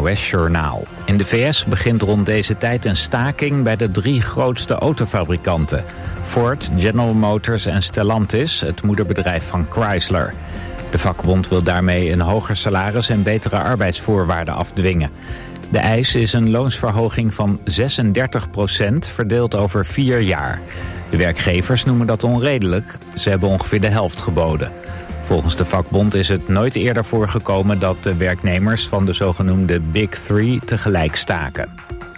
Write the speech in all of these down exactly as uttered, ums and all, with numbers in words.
O S-journaal. In de V S begint rond deze tijd een staking bij de drie grootste autofabrikanten. Ford, General Motors en Stellantis, het moederbedrijf van Chrysler. De vakbond wil daarmee een hoger salaris en betere arbeidsvoorwaarden afdwingen. De eis is een loonsverhoging van zesendertig procent verdeeld over vier jaar. De werkgevers noemen dat onredelijk. Ze hebben ongeveer de helft geboden. Volgens de vakbond is het nooit eerder voorgekomen dat de werknemers van de zogenoemde Big Three tegelijk staken.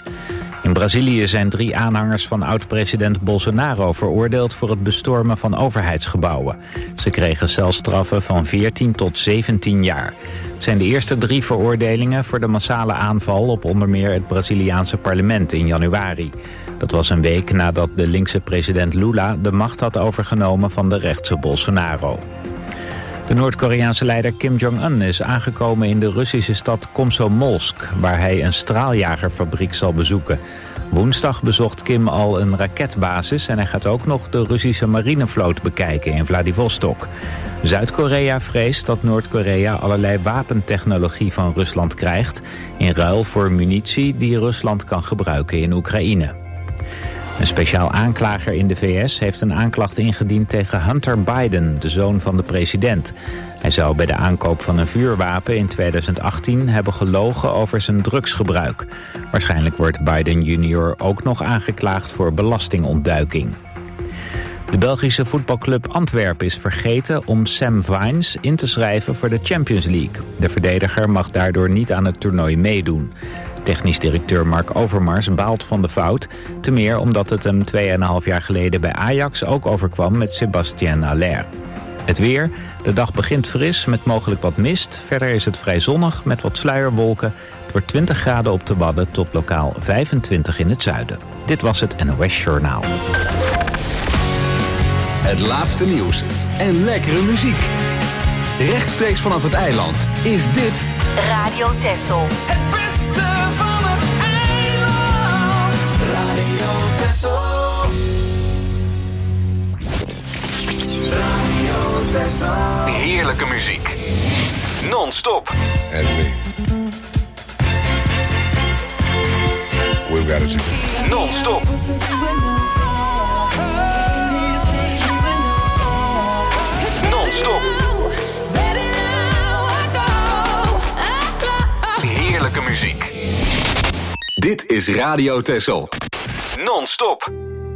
In Brazilië zijn drie aanhangers van oud-president Bolsonaro veroordeeld voor het bestormen van overheidsgebouwen. Ze kregen celstraffen van veertien tot zeventien jaar. Het zijn de eerste drie veroordelingen voor de massale aanval op onder meer het Braziliaanse parlement in januari. Dat was een week nadat de linkse president Lula de macht had overgenomen van de rechtse Bolsonaro. De Noord-Koreaanse leider Kim Jong-un is aangekomen in de Russische stad Komsomolsk, waar hij een straaljagerfabriek zal bezoeken. Woensdag bezocht Kim al een raketbasis en hij gaat ook nog de Russische marinevloot bekijken in Vladivostok. Zuid-Korea vreest dat Noord-Korea allerlei wapentechnologie van Rusland krijgt, in ruil voor munitie die Rusland kan gebruiken in Oekraïne. Een speciaal aanklager in de V S heeft een aanklacht ingediend tegen Hunter Biden, de zoon van de president. Hij zou bij de aankoop van een vuurwapen in tweeduizend achttien hebben gelogen over zijn drugsgebruik. Waarschijnlijk wordt Biden junior ook nog aangeklaagd voor belastingontduiking. De Belgische voetbalclub Antwerpen is vergeten om Sam Vines in te schrijven voor de Champions League. De verdediger mag daardoor niet aan het toernooi meedoen. Technisch directeur Mark Overmars baalt van de fout, te meer omdat het hem tweeënhalf jaar geleden bij Ajax ook overkwam met Sébastien Haller. Het weer, de dag begint fris met mogelijk wat mist. Verder is het vrij zonnig met wat sluierwolken. Het wordt twintig graden op de Wadden tot lokaal vijfentwintig in het zuiden. Dit was het N O S-journaal. Het laatste nieuws en lekkere muziek. Rechtstreeks vanaf het eiland is dit Radio Texel. Het beste van het eiland. Radio Texel. Radio Texel. heerlijke muziek. Non-stop. And me. We've got it together. Non-stop. Non-stop. Heerlijke muziek. Dit is Radio Texel. Non-stop.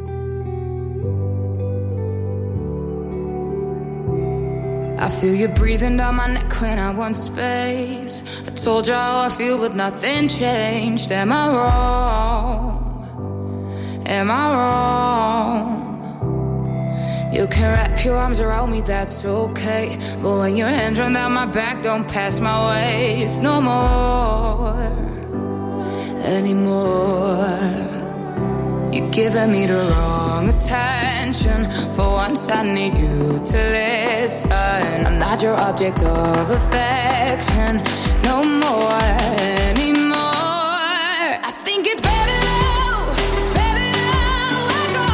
I feel you breathing down my neck when I want space. I told you how I feel, but nothing changed. Am I wrong? Am I wrong? You can wrap your arms around me, that's okay. But when your hands run down my back, don't pass my waist no more, anymore. You're giving me the wrong attention. For once I need you to listen. I'm not your object of affection no more, anymore. I think it's better now, better now I go.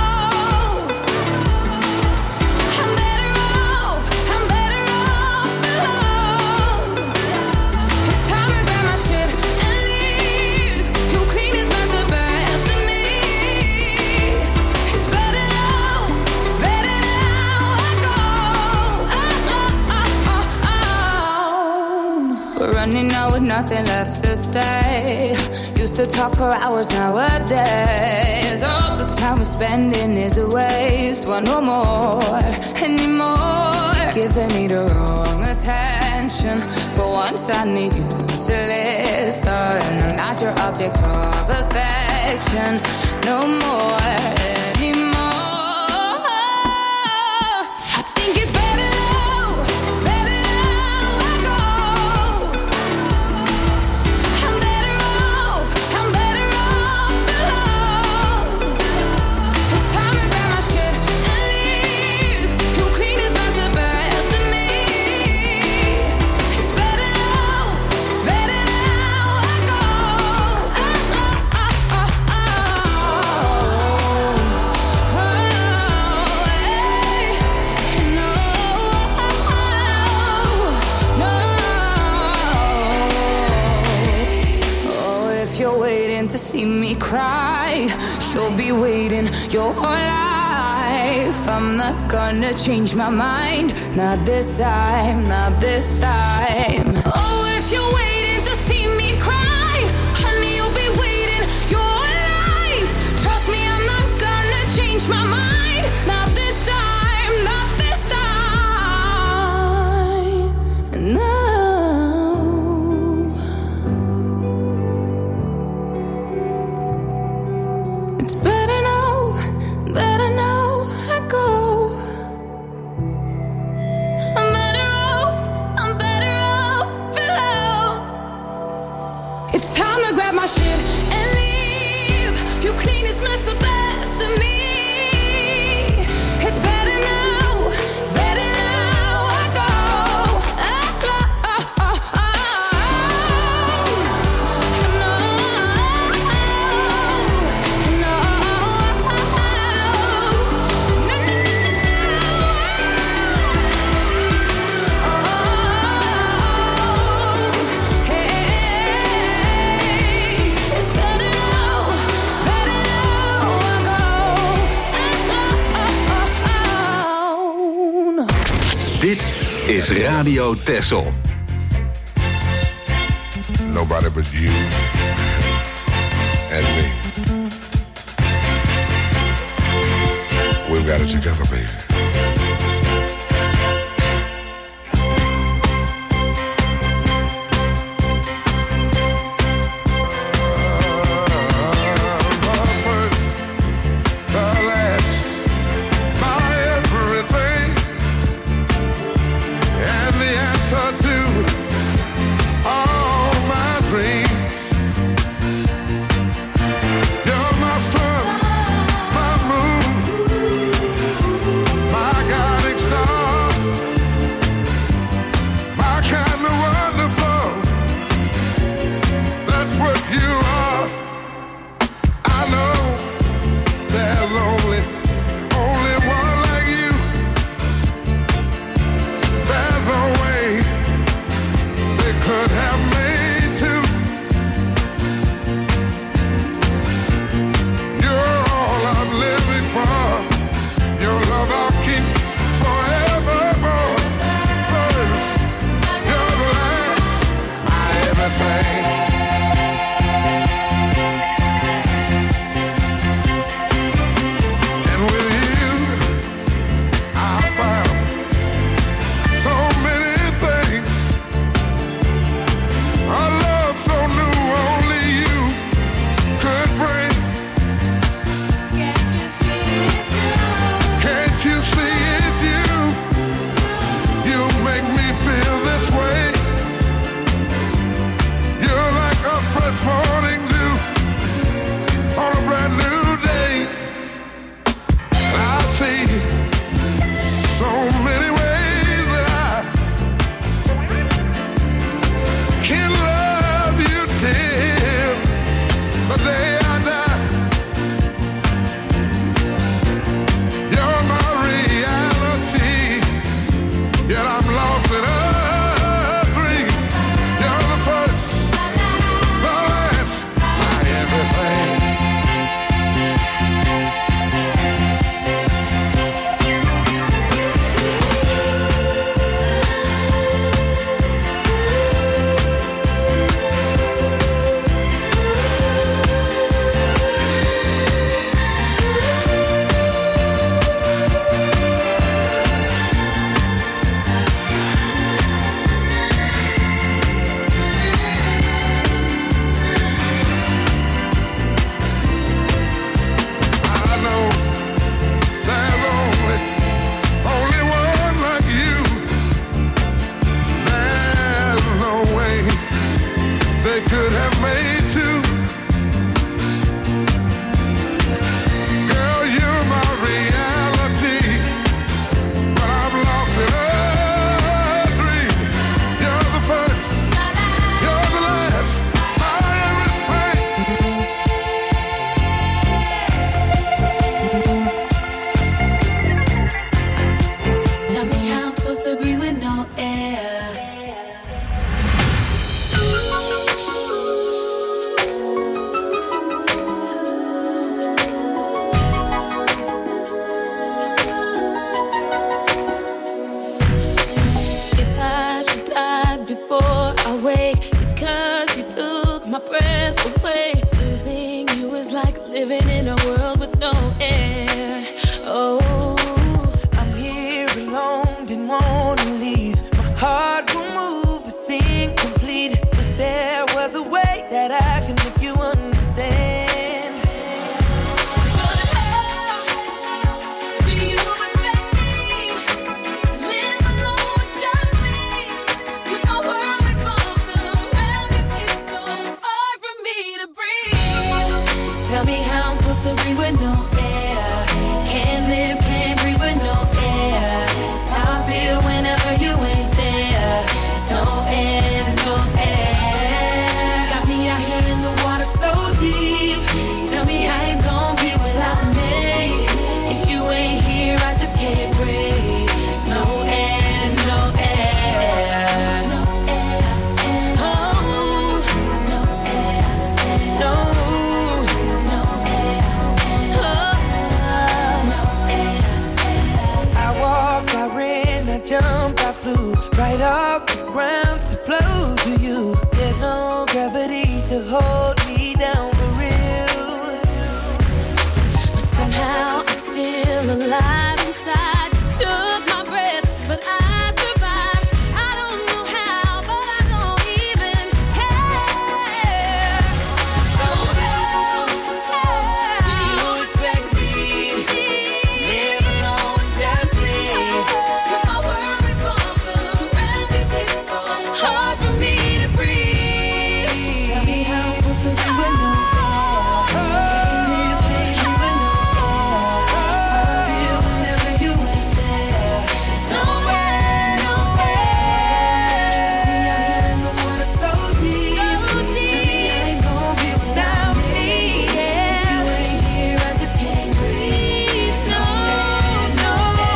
I'm better off, I'm better off alone. It's time to grab my shit and leave. You clean as my suburban to me. It's better now, better now I go. Oh, oh, oh, oh. We're running out with nothing left to say. Used to talk for hours nowadays. All the time we're spending is a waste. Want no more anymore. Giving me the wrong attention. For once I need you to listen. I'm not your object of affection no more anymore. I think it's better now, better now I go. I'm better off, I'm better off alone. It's time to grab my shit and leave. You clean as my suburban to me. It's better now, better now I go. Oh, oh, oh, oh. you're waiting to see me cry, you'll be waiting your whole life. I'm not gonna change my mind, not this time, not this time. Oh, if you're waiting to see me cry, honey, you'll be waiting your whole life. Trust me, I'm not gonna change my mind, not this time, not this time. No. It's better now, better now I go. I'm better off, I'm better off alone. It's time to grab my shit and leave. You clean this mess up after me. It's better now, better now I go. Dit is Radio Texel. Nobody but you and me. We've got it together, baby. my breath away. Losing you is like living in a world with no air. Oh, I'm here alone, didn't wanna leave. My heart will move, it's incomplete. Wish there was a way that I can make you understand. Tell me how I'm supposed to breathe with no air. Can't live, can't breathe with no air. It's how I feel whenever you ain't there. It's no air, no air. Got me out here in the water so deep. Tell me how you gon' be without me. If you ain't here, I just can't breathe. It's no air, no air. No air. Oh, no air. No. Jump, I flew right off the ground to flow to you. There's no gravity to hold me down for real. But somehow I'm still alive inside. You took my breath, but I survived. I don't know how, but I don't even care. So how do you expect me to live alone with just me? Hard for me to breathe. Tell me how I'm supposed to be with no air. Can't live, can't live with no air. It's how I feel whenever you ain't there. It's no air, no air. Me out here in the water so deep. Tell me I ain't gon' be without me. If you ain't here, I just can't breathe. No air, no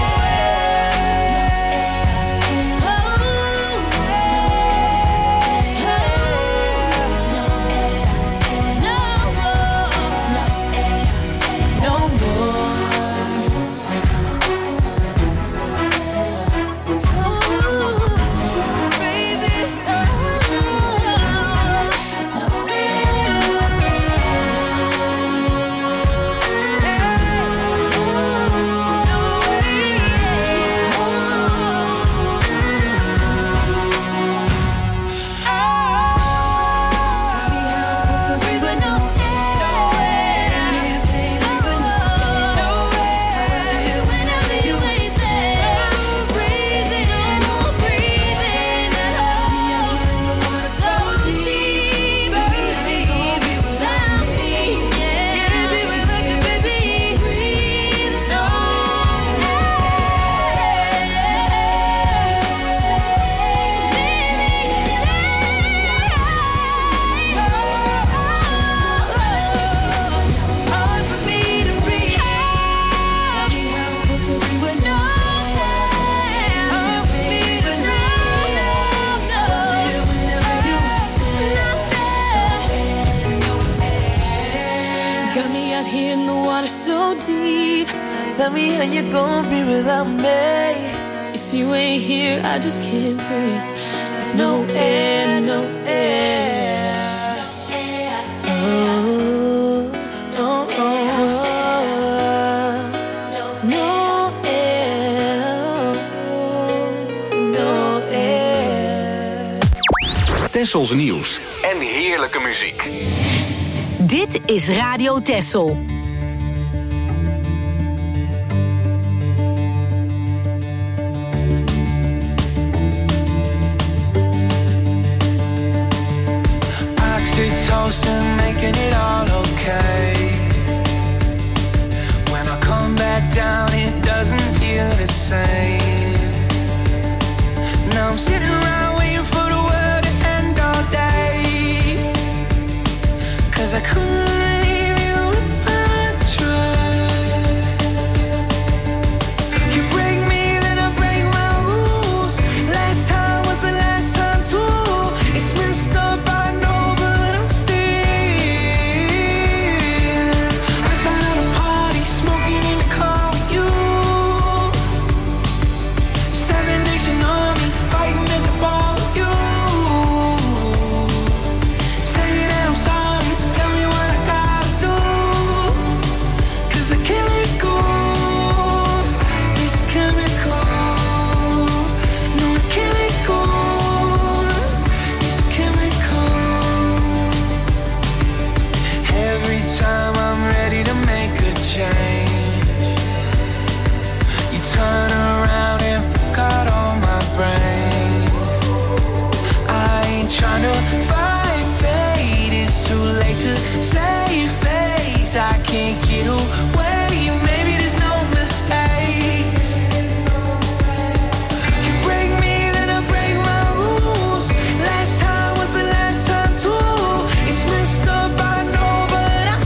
Tell me how you gon' be without me. If you ain't here, I just can't breathe. There's no air, no air. Oh, no, no air. No air. Tessels nieuws en heerlijke muziek. Dit is Radio Tessel. Oxytocin, making it all okay. When I come back down, it doesn't feel the same. Now I'm sitting around waiting for the world to end all day. Cause I couldn't leave you if I tried. You break me, then I break my rules. Last time was the last time too. It's messed up, I know, but I'm still outside of a party, smoking in the car with you. Seven Nation Army, fighting at the bar with you. Say that I'm can't get away. Maybe there's no mistakes. You break me, then I break my rules. Last time was the last time too. It's messed up, I know, but I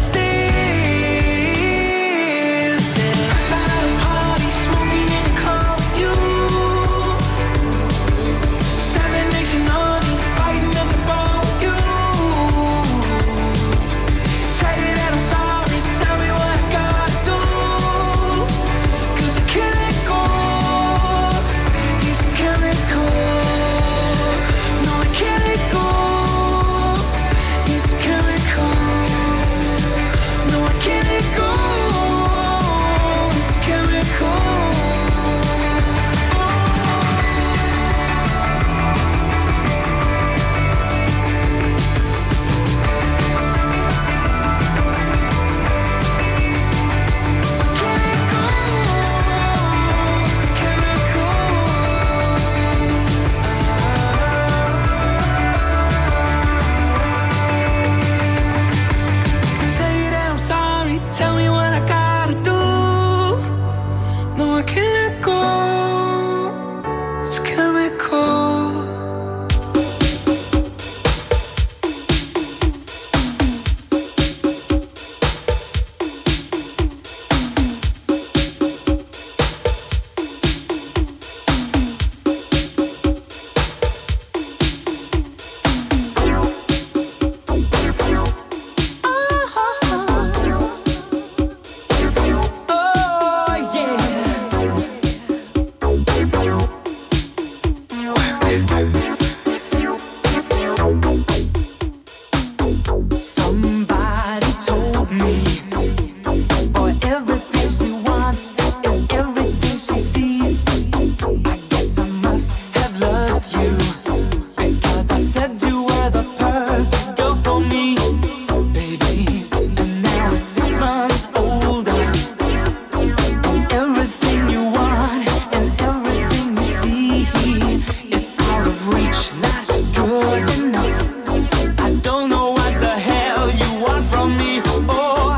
still stay. Outside at a party, smoking in the car with you. Seven Nation Army, fighting at the bar with you. Tell you that I'm sorry, tell me what I gotta do. 'Cause I can't let go. It's chemical. No, I can't let go. It's chemical. No, I can't let go. It's chemical. Tell you that I'm sorry, tell me what I gotta do. No, I can't let go. It's chemical. Somebody told me, boy, everything she wants is everything she sees. I guess I must have loved you, because I said you were the perfect girl for me, baby. And now it's six months older, and everything you want and everything you see is out of reach, not good enough. I don't know what the hell you want from me. Oh,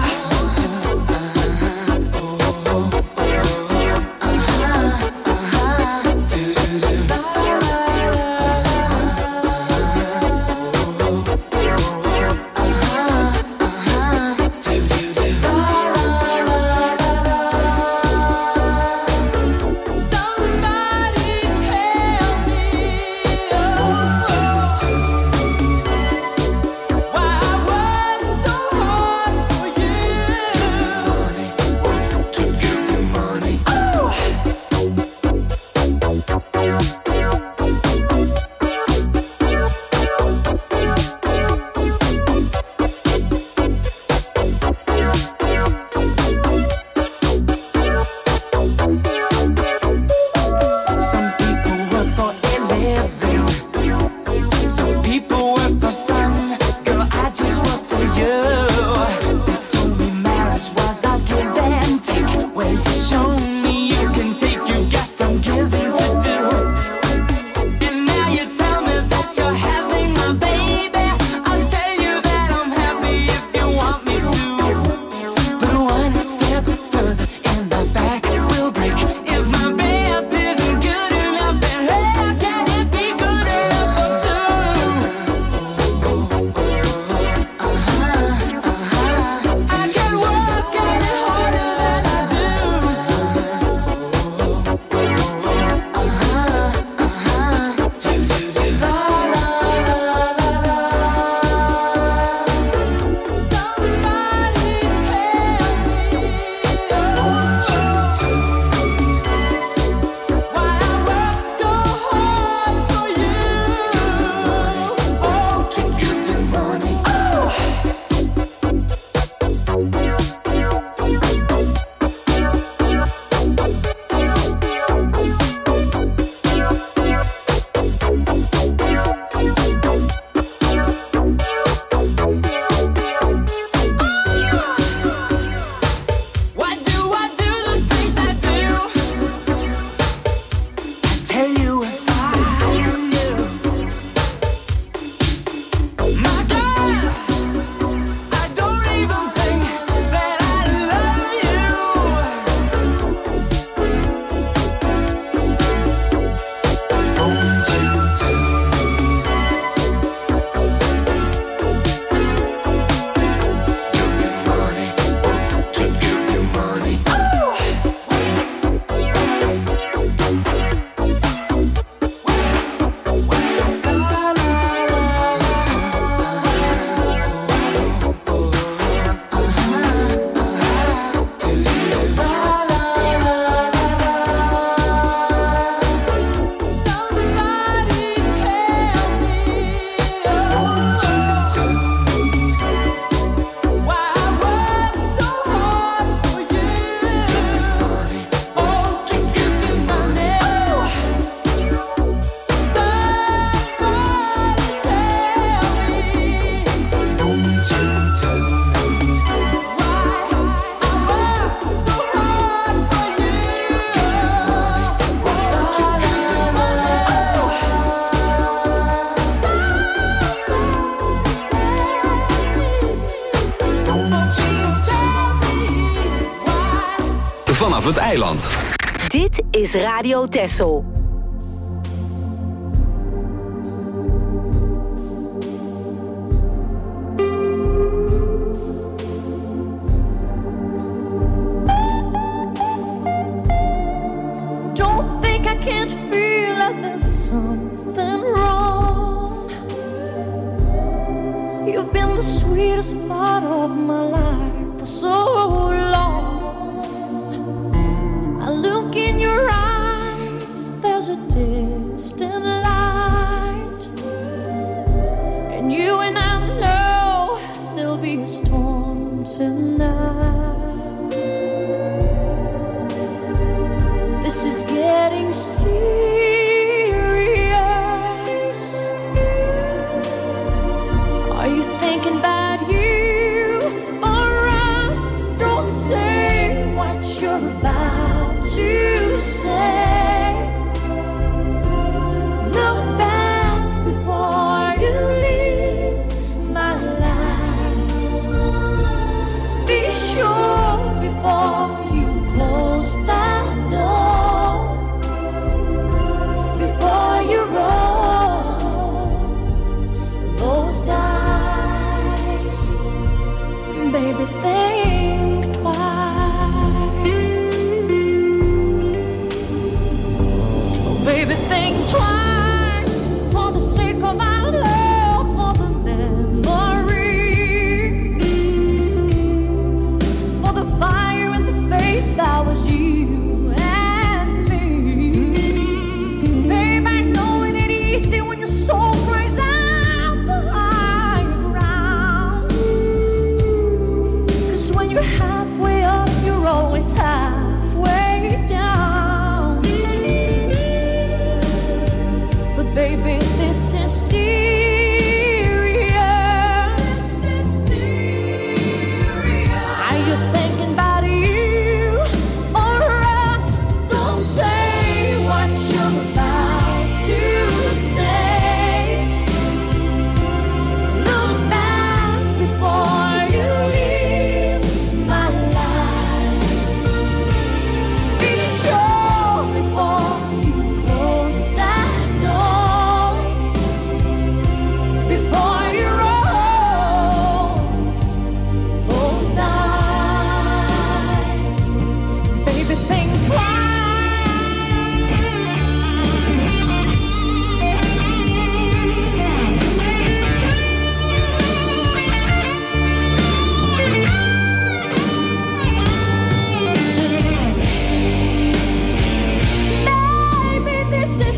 somebody tell me, why I work so hard for you. To give you money. Some people work for a living, some people work for fun. Girl, I just work for you. They told me marriage was a give and take. Well, you show me you can take, you got some giving to do. And now you tell me that you're having my baby. I'll tell you that I'm happy if you want me to. But one step further and the back will break. If my best isn't good enough, then how can it be good enough for two? Uh-huh. tell me why I work so hard for you. Won't you give me Vanaf het eiland. Dit is Radio Texel. Don't think I can't feel like there's something wrong. You've been the sweetest part of my life for so long. I look in your eyes, there's a distant light, and you and I know there'll be a storm tonight. This is getting serious. Are you thinking about you or us? Don't say what you're about to say. Look back before you leave my life. Be sure before you close that door, before you roll those dice. Baby, think twice. Baby, think twice for the sake of our love, for the memory, for the fire and the faith that was you and me. Babe, I know it ain't easy when your soul cries out for higher ground. 'Cause when you're halfway up, you're always halfway down. But baby, this is serious. This is serious. Are you thinking about you or us? Don't say what you're about to say. Look back before you leave my life. Be sure before you close that door, before you roll those dice. Baby, think twice. Baby, this is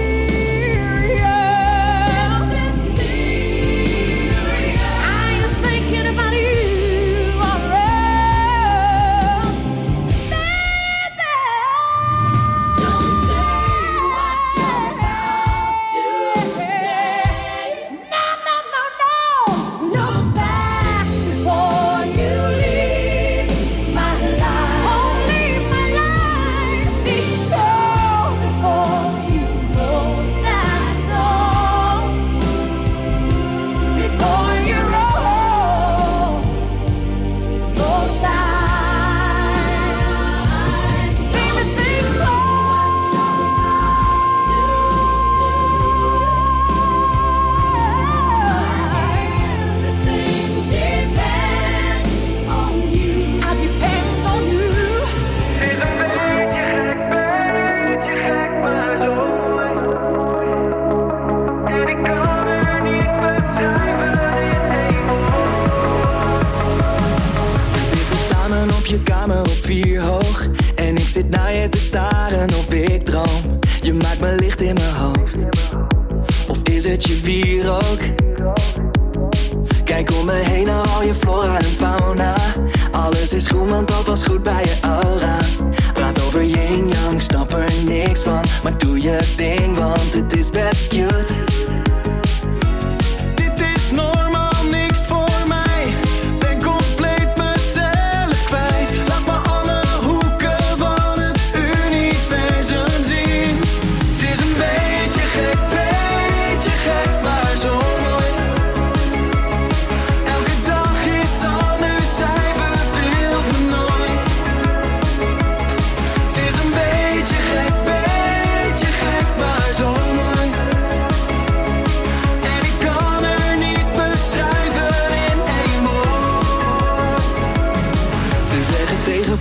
serious. This is serious. Are you thinking about you or us? Baby, don't say what you're about to say. No, no, no, no. Look back before you leave my life. Oh, leave my life. Be sure before you close that door, before you roll those dice. Baby, think twice. Everything depends on you. I depend on you. Het is een beetje gek, beetje gek, maar zo is het. En ik kan er niet beschrijven in één woord. We zitten samen op je kamer op vier hoog. En ik zit naar je te staren of ik droom. Je maakt me licht in mijn hoofd. Of is het je wierook? Kijk om me heen naar al je flora en fauna. Alles is groen, want dat was goed bij je aura. Praat over yin-yang, snap er niks van. Maar doe je ding, want het is best cute. Dit is normaal niks voor mij.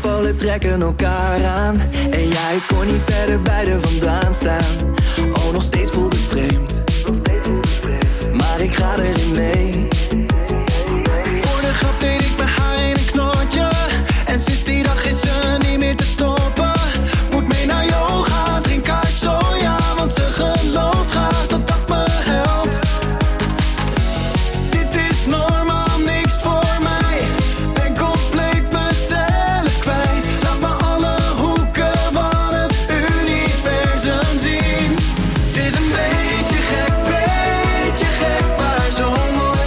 polen trekken elkaar aan. En ja, ik kon niet verder bij de vandaan staan. Oh, nog steeds voelt het vreemd, maar ik ga erin mee. Voor de grap deed ik bij haar in een knootje. En sinds die dag is ze niet meer te stoppen. Moet mee naar yoga, drink haar soja. Want ze gelooft graag dat dat me helpt. Dit is normaal, niks voor mij. Ben compleet mezelf kwijt. Laat me alle hoeken van het universum zien. Ze is een beetje gek, beetje gek, maar zo mooi.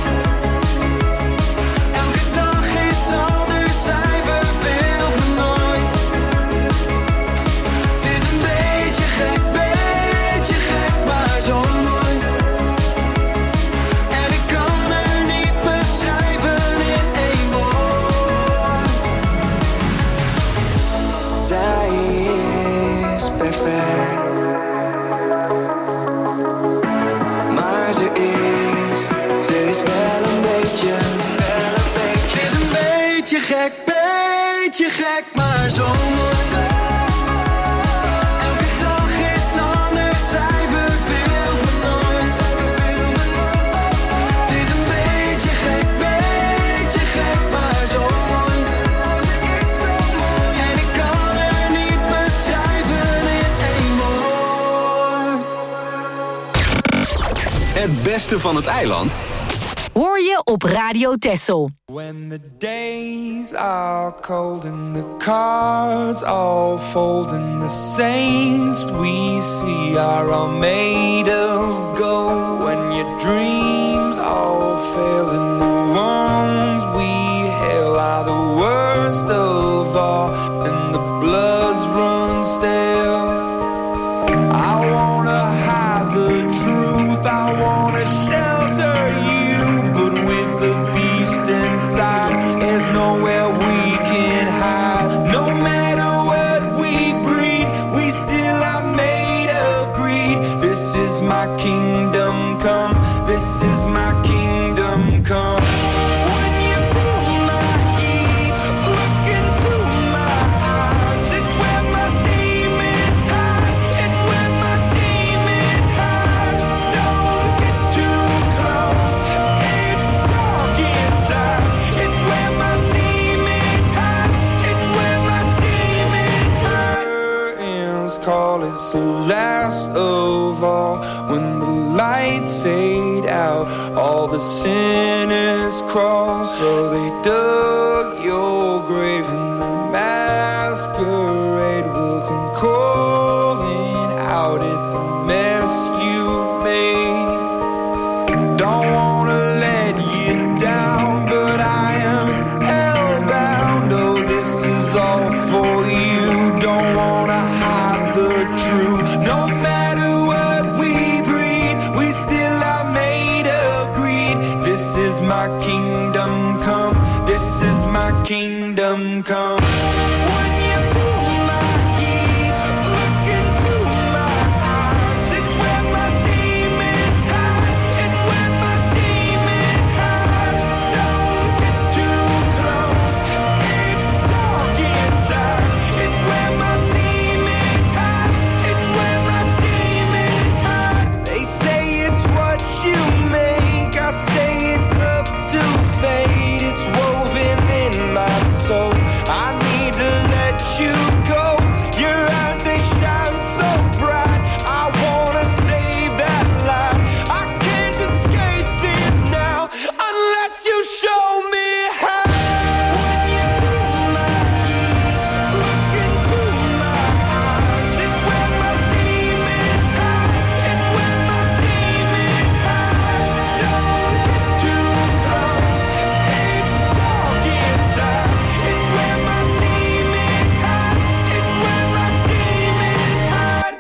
Elke dag is anders, zij verveelt me nooit. Ze is een beetje gek, beetje gek, maar zo mooi. En ik kan er niet beschrijven in één woord. Zij is perfect, maar ze is, ze is wel een beetje, wel een beetje. Ze is een beetje gek, beetje gek, maar zo mooi. Elke dag is anders, zij verveelt me nooit. Ze is een beetje gek, beetje gek, maar zo mooi. En ik kan er niet beschrijven in één woord. Het beste van het eiland Hoor je op Radio Texel. When the days are cold and the cards all fold and the saints we see are all made of gold, when your dreams all fail and the ones we hail are the worst of all and the bloods run stale. I wanna hide the truth, I wanna shelter you, but with the beast inside, there's nowhere we can hide. No matter what we breed, we still are made of greed. This is my kingdom come, this is my kingdom come. When you feel my heat, look into my eyes, it's where my demons hide, it's where my demons hide. Don't get too close, it's dark inside, it's where my demons hide, it's where my demons hide. Curtains call, it's the last of all. When the lights fade out, all the sinners crawl. So they dug your grave and the masquerade will come calling out at the mess you've made. Don't wanna let you down, but I am hellbound. Oh, this is all for you. Don't wanna hide the truth. No matter what we breed, we still are made of greed. This is my kingdom come, this is my kingdom come. When you feel my heat, look into my eyes, it's where my demons hide, it's where my demons hide. Don't get too close, it's dark inside, it's where my demons hide, it's where my demons hide. They say it's what you make, I say it's up to fate, it's woven in my soul. I need to let you go. Your eyes, they shine so bright. I wanna save that light. I can't escape this now unless you show me how. When you feel my heat, look into my eyes, it's where my demons hide, it's where my demons hide. Don't get too close, it's dark inside, it's where my demons hide, it's where my demons hide.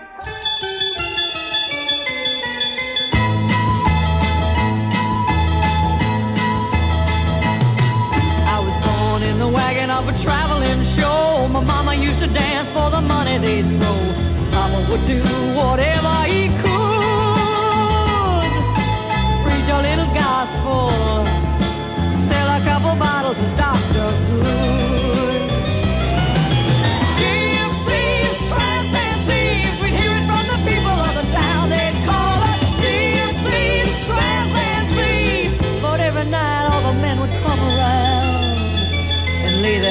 I was born in the wagon of a traveling show. My mama used to dance for the money they'd throw. Papa would do whatever he could. Preach a little gospel, sell a couple bottles of Doctor Good.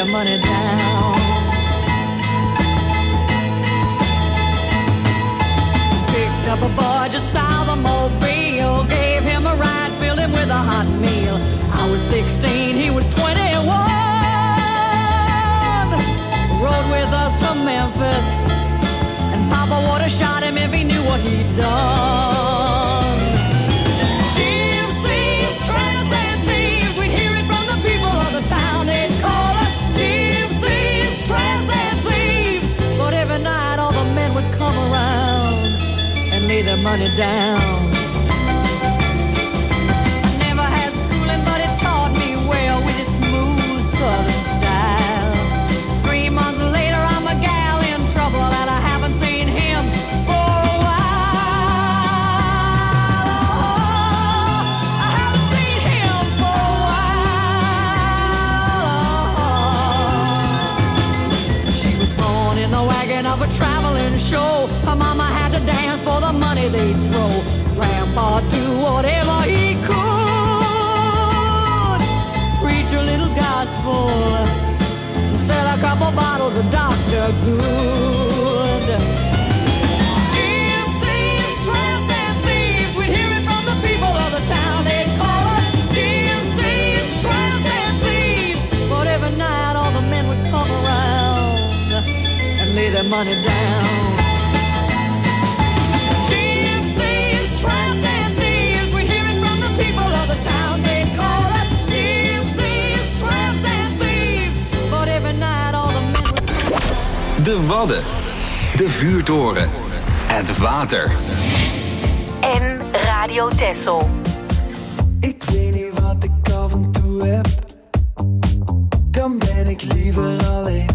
their money down. Picked up a boy just south of Mobile, gave him a ride, filled him with a hot meal. I was sixteen, he was twenty-one. Rode with us to Memphis, and Papa would have shot him if he knew what he'd done. Gypsies, tramps, and thieves, we'd hear it from the people of the town. They'd call us gypsies, tramps, and thieves. But every night all the men would come around and lay their money down. I never had schooling, but it taught me well with its smooth southern style. Three months later, I'm a gal in trouble, and I haven't seen him for a while. Oh, I haven't seen him for a while. She was born in the wagon of a traveling show. Her mama had to dance for the money they'd throw. Grandpa do whatever he could, preach a little gospel, sell a couple bottles of Doctor Good. Gypsies, tramps, and thieves, we'd hear it from the people of the town. They'd call us gypsies, tramps, and thieves. But every night all the men would come around and lay their money down. Gypsies, tramps, and thieves, we'd hear it from the people of the town. They'd call us gypsies, tramps, and thieves. But every night all the men would come around. De Wadden. De Vuurtoren. Het water. En Radio Texel. Ik weet niet wat ik af en toe heb, dan ben ik liever alleen.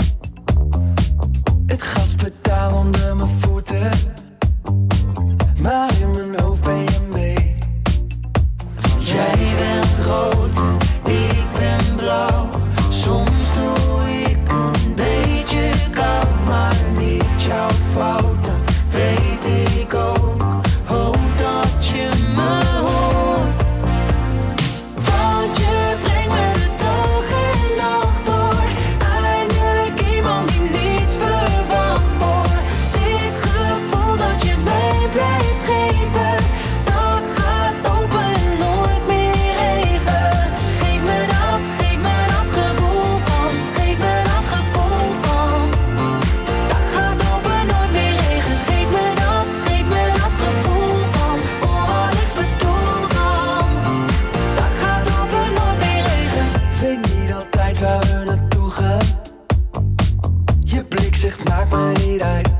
Het gaspedaal onder mijn voeten, maar in mijn hoofd ben je mee. Jij bent rood, ik ben blauw. Soms doe ik een beetje koud, maar niet jouw fout, dat weet ik ook. Hoop dat je me hoort, want je brengt me de dag en nacht door. Eindelijk iemand die niets verwacht voor. Dit gevoel dat je mij blijft geven, dat gaat open en nooit meer regen. Geef me dat, geef me dat gevoel van, geef me dat gevoel van. Dat gaat open, nooit meer regen. Geef me dat, geef me dat gevoel van. Oh, wat ik bedoel dan. Dat gaat open, nooit meer regen. Weet niet altijd waar we naartoe gaan. Je blik zegt maakt me niet uit.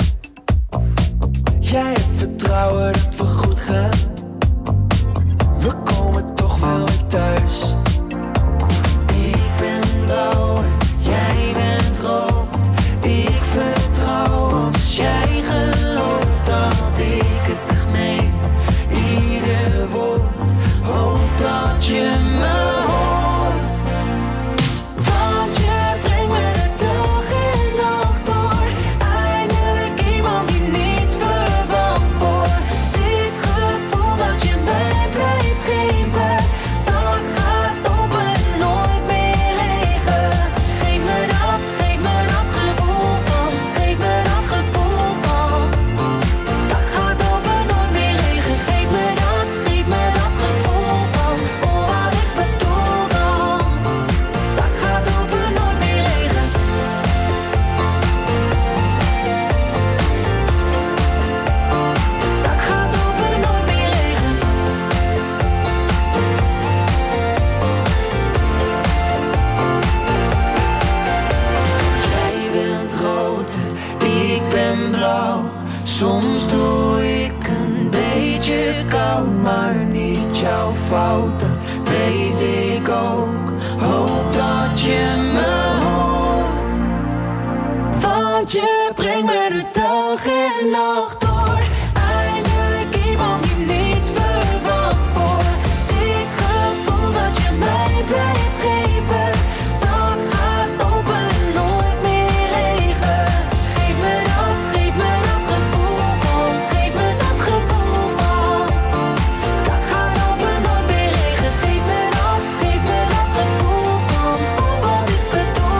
Jij hebt vertrouwen dat we goed gaan. We komen toch wel weer thuis. Ik ben blauw en jij bent rood. Ik vertrouw als jij gelooft dat ik het echt meen. Ieder woord, hoop dat je me hoort. Want je brengt me de dag en nacht door. Eindelijk iemand die niets verwacht voor. Dit gevoel dat je mij blijft geven, dat gaat open en nooit meer regen. Geef me dat, geef me dat gevoel van, geef me dat gevoel van. Dat gaat open, nooit meer regen. Geef me dat, geef me dat gevoel van. Oh, wat ik bedoel dan. Dat gaat open, nooit meer regen. Dat gaat open, nooit meer regen. Jij bent rood en ik ben blauw. Soms doe ik een beetje koud, maar niet jouw fout, dat weet ik ook. Hoop dat je me hoort, want je brengt me de dag en nacht door. Eindelijk iemand die niets verwacht voor. Dit gevoel dat je mij blijft geven, dat gaat open en nooit meer regen. Geef me dat, geef me dat gevoel van, geef me dat gevoel van. Dat gaat open, nooit meer regen. Geef me dat, geef me dat gevoel van. Oh, wat ik bedoel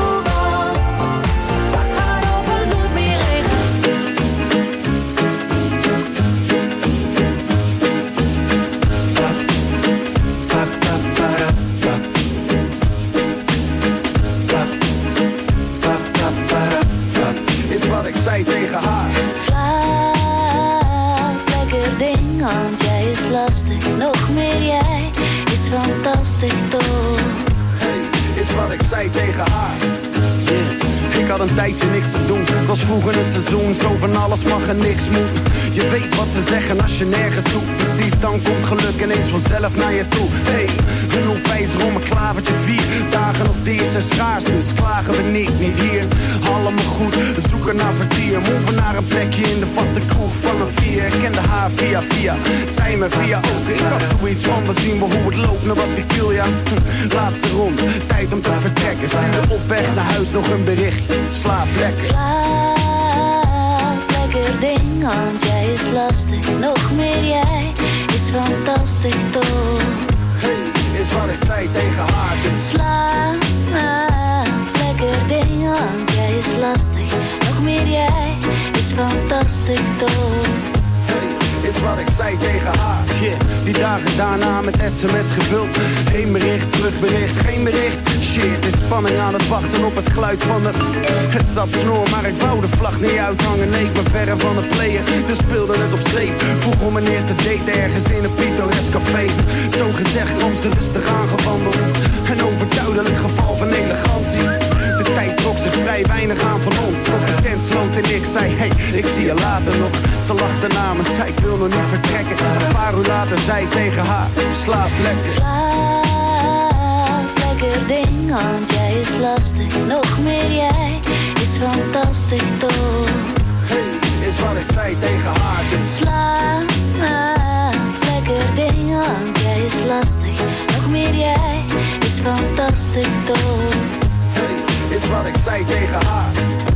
wat ik zei tegen haar. Yeah. Ik had een tijdje niks te doen. Het was vroeg in het seizoen, zo van alles mag en niks moet. Je weet wat ze zeggen als je nergens zoekt. Precies, dan komt geluk ineens vanzelf naar je toe. Hey, een hoefijzer om een klavertje vier. Dagen als deze zijn schaars, dus klagen we niet, niet hier. Allemaal goed, we zoeken naar vertier. Moven naar een plekje in de vaste kroeg van een vier. Ik kende haar via via, zij me via ook. Ik had zoiets van, we zien wel hoe het loopt, naar wat ik wil, ja. Hm, laatste ronde, tijd om te vertrekken. Stuurde op weg naar huis nog een berichtje. Slaap lekker. Slaap lekker ding, want jij is lastig. Nog meer jij is fantastisch toch. Hey, is wat ik zei tegen haar. Dus slaap lekker ding, want jij is lastig. Nog meer jij is fantastisch toch. Is wat ik zei tegen haar. Shit, die dagen daarna met sms gevuld. Heen bericht, terugbericht, geen bericht. Shit, is spanning aan het wachten op het geluid van de... Het zat snor, maar ik wou de vlag niet uithangen. Nee, ik ben verre van het playen, dus speelde het op safe. Vroeg om mijn eerste date ergens in een pittoresk café. Zo gezegd kwam ze rustig aangewandeld. Een overduidelijk geval van elegantie. De tijd trok zich vrij weinig aan van ons. Tot de tent sloot en ik zei, hey, ik zie je later nog. Ze lachte na me, zei ik wil nog niet vertrekken. Een paar uur later zei ik tegen haar, slaap lekker. Slaap lekker ding, want jij is lastig. Nog meer jij is fantastisch toch. Hey, is wat ik zei tegen haar. Dus slaap lekker ding, want jij is lastig. Nog meer jij is fantastisch toch. Hey, is wat ik zei tegen haar.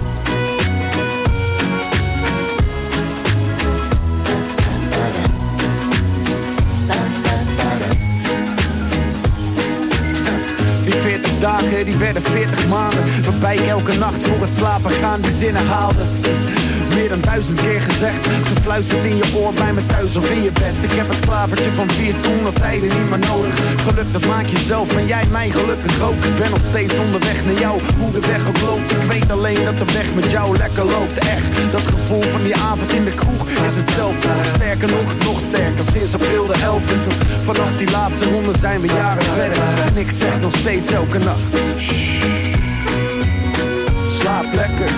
veertig dagen, die werden veertig maanden. Waarbij ik elke nacht voor het slapen gaan die zinnen haalde. Meer dan duizend keer gezegd, gefluisterd in je oor bij me thuis of in je bed. Ik heb het klavertje van vier toen al tijden niet meer nodig. Geluk dat maak je zelf en jij mij gelukkig ook. Ik ben nog steeds onderweg naar jou, hoe de weg ook loopt. Ik weet alleen dat de weg met jou lekker loopt. Echt, dat gevoel van die avond in de kroeg is hetzelfde. Sterker nog, nog sterker, sinds april de elfde. Vanaf die laatste ronde zijn we jaren verder. En ik zeg nog steeds elke nacht, shh, slaap lekker.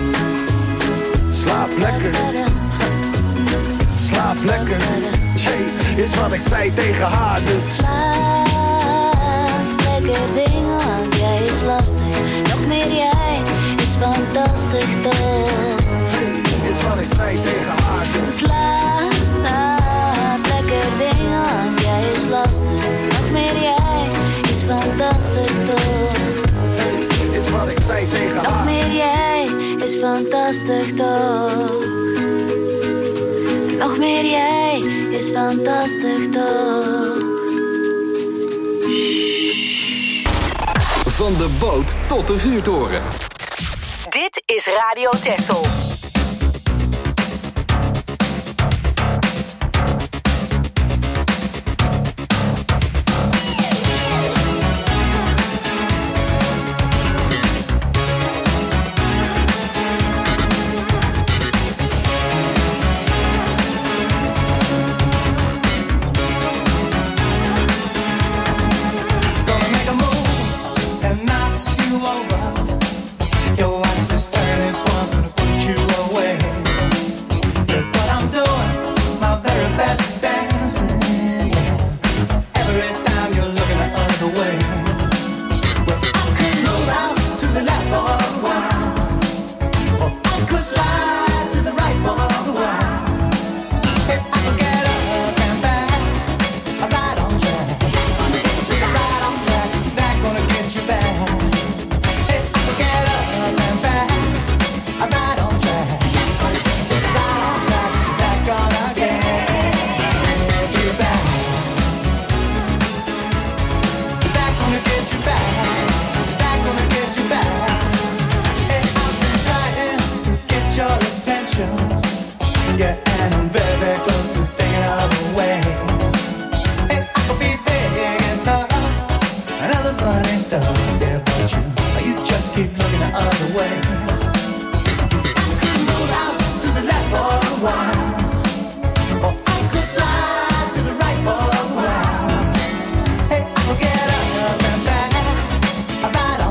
Slaap lekker. Slaap lekker. Jay, is wat ik zei tegen haar dus. Slaap lekker ding, want jij is lastig. Nog meer jij is fantastisch toch. Hey, is wat ik zei tegen haar dus. Slaap lekker ding, want jij is lastig. Nog meer jij is fantastisch toch. Hey, is wat ik zei tegen haar. Nog meer jij is fantastisch toch. Nog meer jij is fantastisch toch. Van de boot tot de vuurtoren. Dit is Radio Texel. Right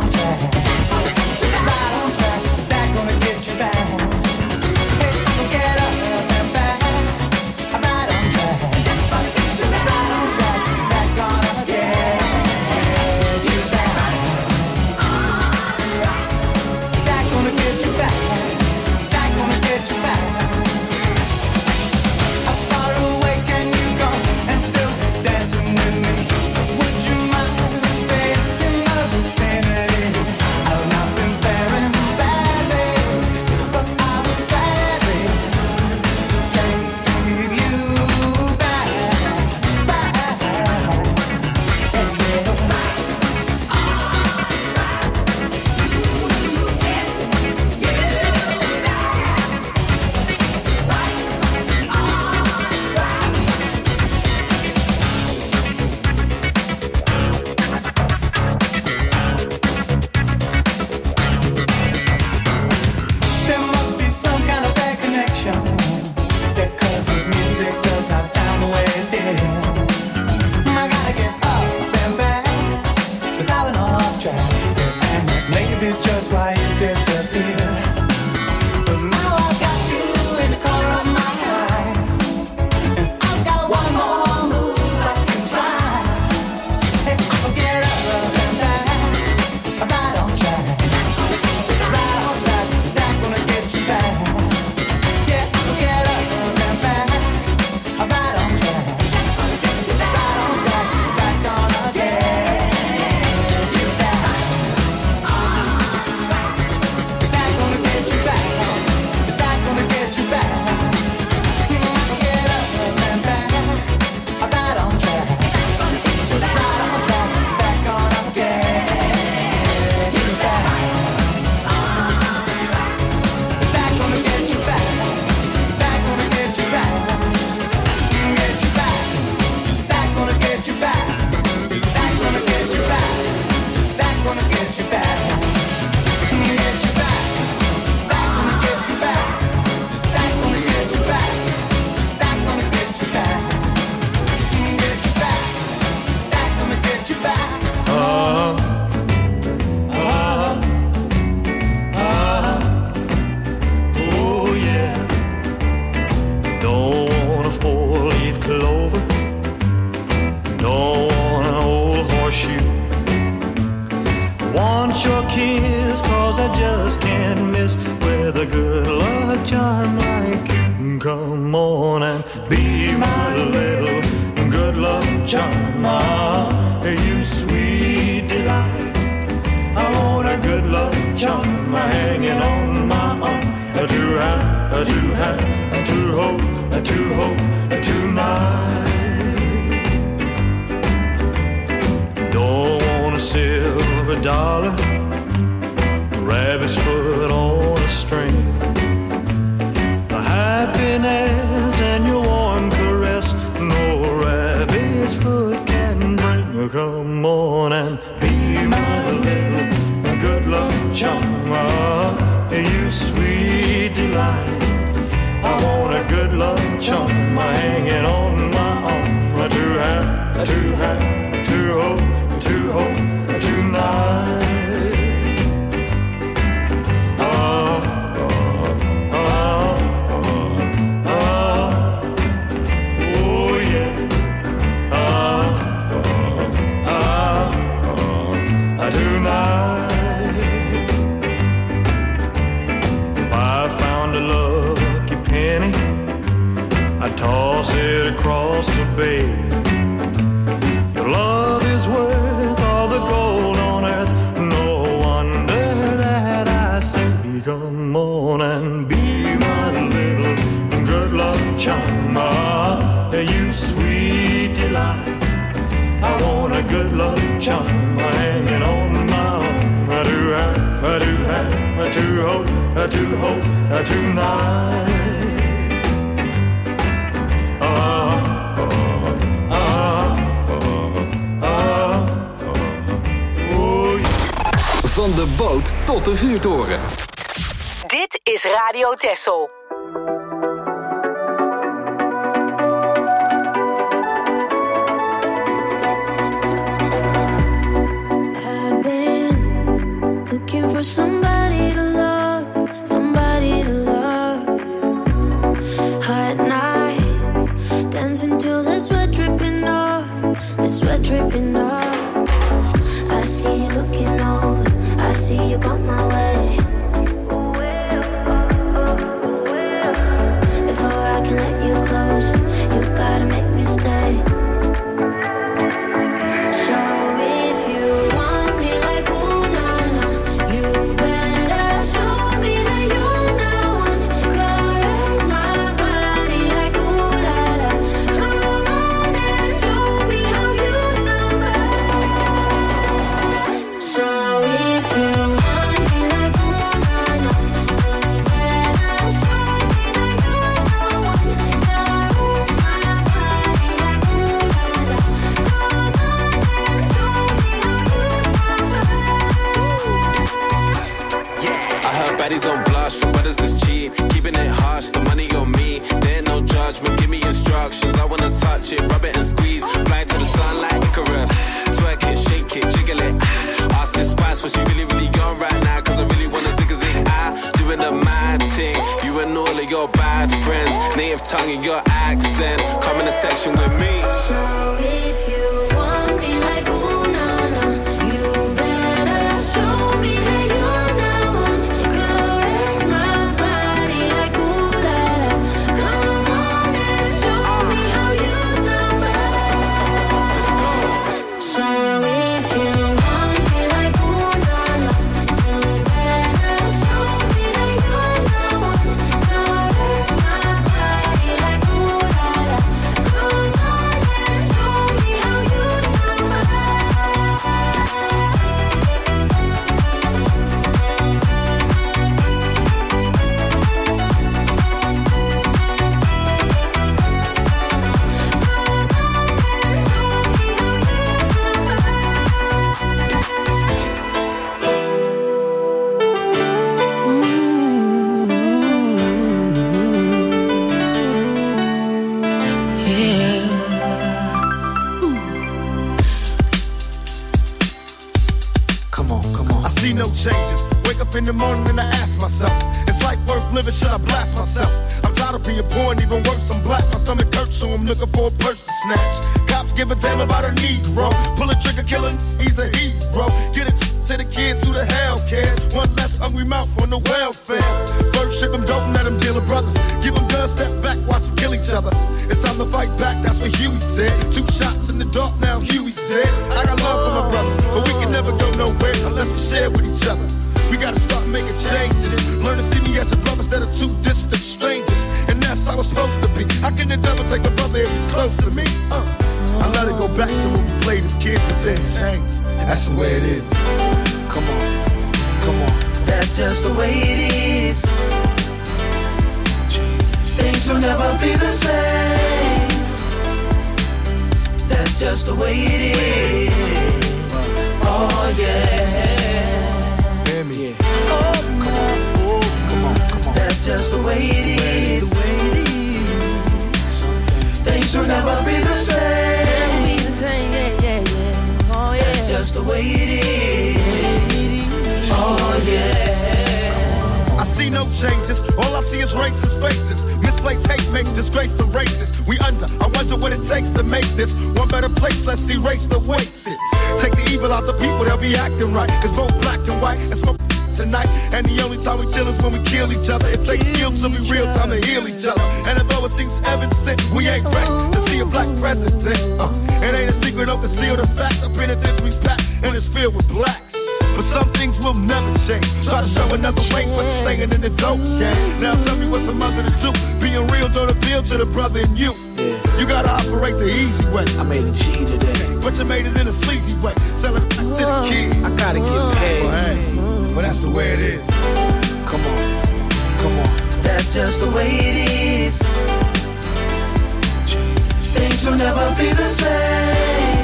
want your kiss, cause I just can't miss with a good luck charm like you. Come on and be my little good luck charm, ah, you sweet delight. I want a good luck charm hanging on my arm, to have, to have, to hope, to hope tonight. Don't want a silver dollar, rabbit's foot on a string, a happiness and your warm caress, no rabbit's foot can bring. Come on and be my little good luck charm, ah, you sweet delight. I want a good luck charm hanging on my arm, to have, to have, to hope, to hope tonight. Ah, ah, ah, ah, oh yeah. Ah, ah, ah, tonight. If I found a lucky penny, I toss it across the bay. Your love is worth all the gold on earth. No wonder that I say, come on and be my little good luck charm, ah, you sweet delight. I want a good luck charm hanging on my arm. I do have, I do have, I do hope, I do hope tonight. Van de boot tot de vuurtoren. Dit is Radio Texel. I've been looking for somebody to love, somebody to love. Hot nights, dancing till the sweat dripping off, the sweat dripping off. I see you looking over, I see you come my way. Before I can let you closer, you gotta make me stay. So if you want me like ooh na na, you better show me that you're the one. Caress my body like ooh la la. Come on and show me how you somebody. So if you want me like ooh na na, you better show me that you're the one. Caress my body like ooh la la. Come on and show me how you I heard baddies on blush, brothers is cheap. Keeping it harsh, the money on me. There ain't no judgment, give me instructions. I wanna touch it, rub it and squeeze. Fly to the sun like Icarus. Twerk it, shake it, jiggle it. Ah. Ask this spice what she really, really on right now. Cause I really wanna zig a zig. I doing the mad thing. You and all of your bad friends. Native tongue and your accent. Come in the section with me. So if you want me like ooh na na, you better show me that you're the one. Caress my body like ooh la la. Come on and show me how you somebody. Let's go. So if you want me like ooh na na, you better show me that you're the one. Caress my body like ooh la la. Come on and show me how you somebody. Come on, come on. I see no changes. Wake up in the morning and I ask myself, is life worth living? Should I blast myself? I'm tired of being poor and even worse, I'm black. My stomach hurts, so I'm looking for a purse to snatch. Cops give a damn about a Negro. Pull a trigger, kill him, he's a hero. Get it to the kids who the hell cares. One less hungry mouth on the welfare. First ship them, don't let them deal with brothers. Give them guns, step back, watch them kill each other. It's time to fight back, that's what Huey said. Two shots in the dark, now Huey's dead. I got love for my brothers, but we can never go nowhere unless we share with each other. We gotta start making changes. Learn to see me as a brother instead of two distant strangers. And that's how it's supposed to be. How can the devil take my brother if he's close to me? Uh. I let it go back to when we played as kids, but then changed. And that's the way it is. Come on, come on. That's just the way it is. Things will never be the same. That's just the way it is. Oh yeah. Hear me. Oh, come on, oh, come on, come on. That's just the way it is. Things will never be the same. Yeah, yeah, yeah. Oh, yeah. That's just the way it is. Oh yeah. I see no changes, all I see is racist faces. Misplaced hate makes disgrace to races. We under, I wonder what it takes to make this one better place, let's erase the wasted. Take the evil out the people, they'll be acting right. It's both black and white, and smoke tonight. And the only time we chill is when we kill each other. It takes skill to be real time to heal each other. And although it seems evident, we ain't ready to see a black president. Uh, it ain't a secret, don't conceal the fact. The penitentiary's packed and it's filled with blacks. But some things will never change. Try to show another way, but staying in the dope game. Now tell me what's a mother to do. Being real don't appeal to the brother in you. Yeah. You gotta operate the easy way. I made a G today, but you made it in a sleazy way. Selling it back to the kid. I gotta get paid. Well, hey, well, that's the way it is. Come on, come on. That's just the way it is. Things will never be the same.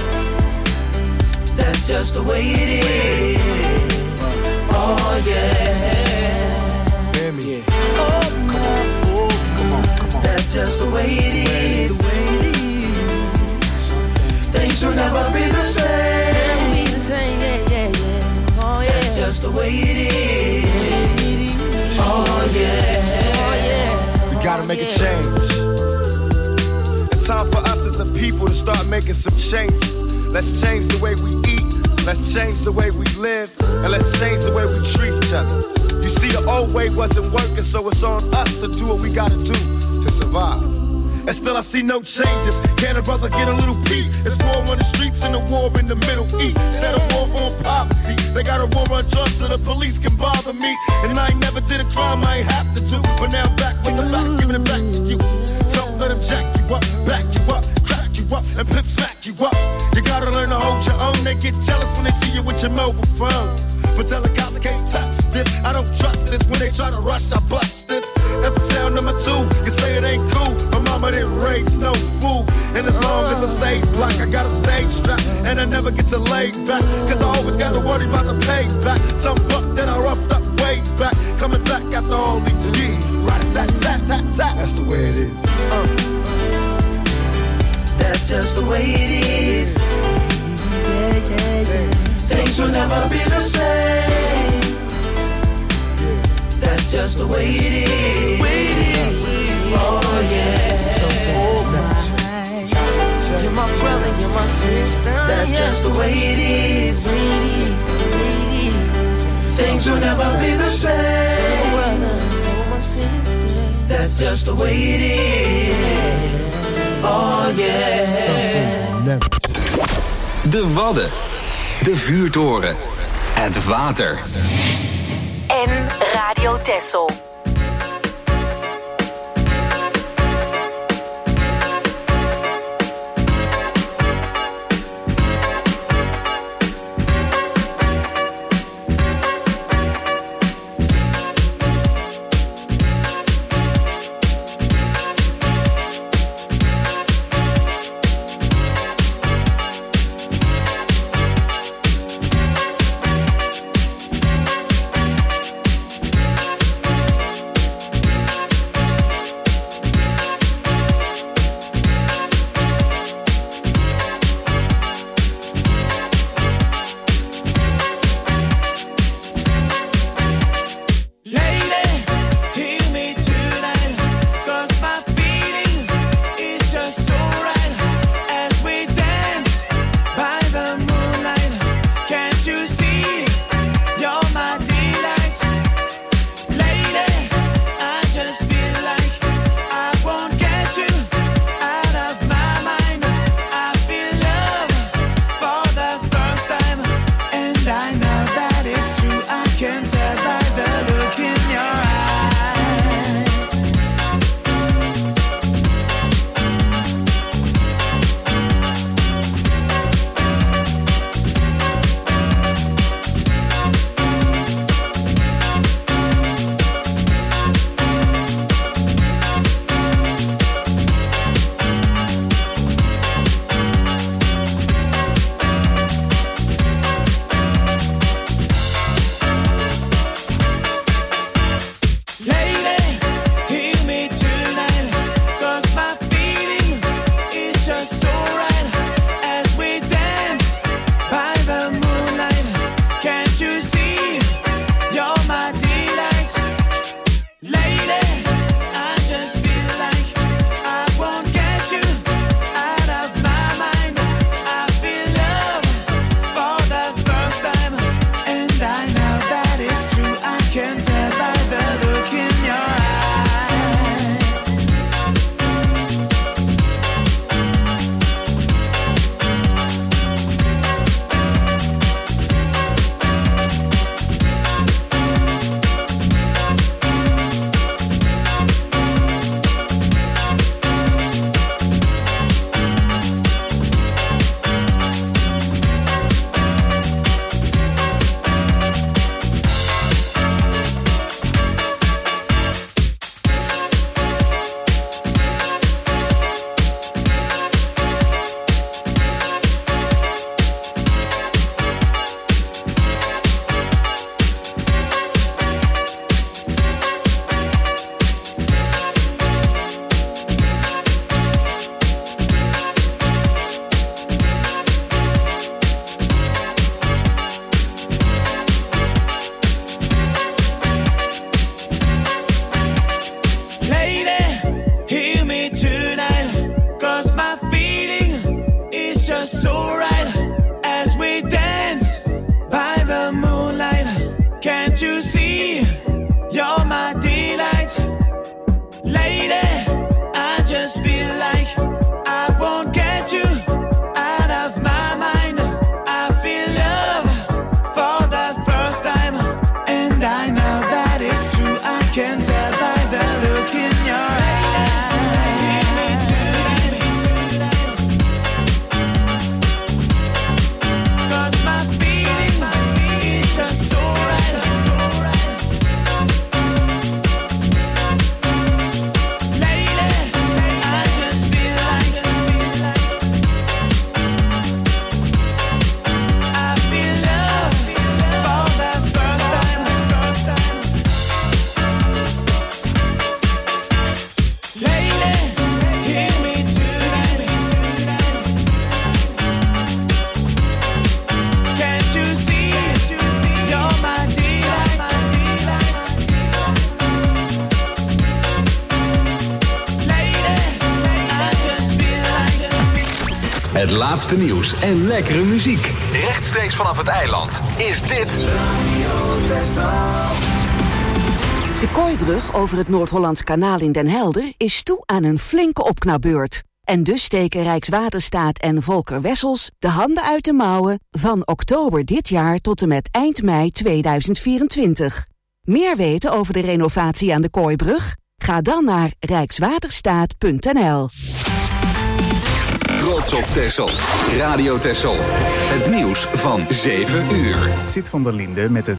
That's just the way it is. Oh yeah. Hear me. Oh, come on, oh, come on, come on. That's just the way it is. Things will never be the same. Yeah, yeah, yeah. Oh yeah. That's just the way it is. Oh yeah. Oh yeah. We gotta make a change. It's time for us as a people to start making some changes. Let's change the way we eat, let's change the way we live, and let's change the way we treat each other. You see, the old way wasn't working, so it's on us to do what we gotta do to survive. And still I see no changes. Can a brother get a little peace? It's war on the streets and a war in the Middle East. Instead of war on poverty, they got a war on drugs so the police can bother me. And I ain't never did a crime I ain't have to do, but now I'm back with the facts, giving it back to you. Don't let them jack you up, back you up, crack you up, and pimp smack you up. You gotta learn to hold your own. They get jealous when they see you with your mobile phone. But tell the cops I can't touch this. I don't trust this. When they try to rush, I bust this. That's the sound number two. You say it ain't cool. My mama didn't raise no fool. And as long as I stay black, I got a stage strap. And I never get to lay back. Cause I always gotta worry about the payback. Some buck that I roughed up way back. Coming back after all these years. Rat-a-tat-tat-tat-tat. That's the way it is. Uh. That's just the way it is. Yeah, yeah, yeah. Things will never be the same. That's just the way it is. Oh yeah. You're my brother, you're my sister. That's just the way it is. Things will never be the same. That's just the way it is. Oh yeah. De Wadden. De vuurtoren. Het water. En Radio Texel. Can't you see? You're my delight. Lady, I just feel like I won't get you out of my mind. I feel love for the first time, and I know that it's true. I can tell by the look in your eye. Give me tonight, 'cause my feeling is just so right. Lady, I just feel like I feel love for the first time. Lady, hear me tonight. Can't you see? You're my delight. Lady, I just feel like Het laatste nieuws en lekkere muziek. Rechtstreeks vanaf het eiland is dit De Kooibrug over het Noord-Hollands Kanaal in Den Helder is toe aan een flinke opknapbeurt. En dus steken Rijkswaterstaat en Volker Wessels de handen uit de mouwen van oktober dit jaar tot en met eind mei tweeduizend vierentwintig. Meer weten over de renovatie aan de Kooibrug? Ga dan naar rijkswaterstaat punt n l. Trots op Texel. Radio Texel. Het nieuws van zeven uur. Zit van der Linde met het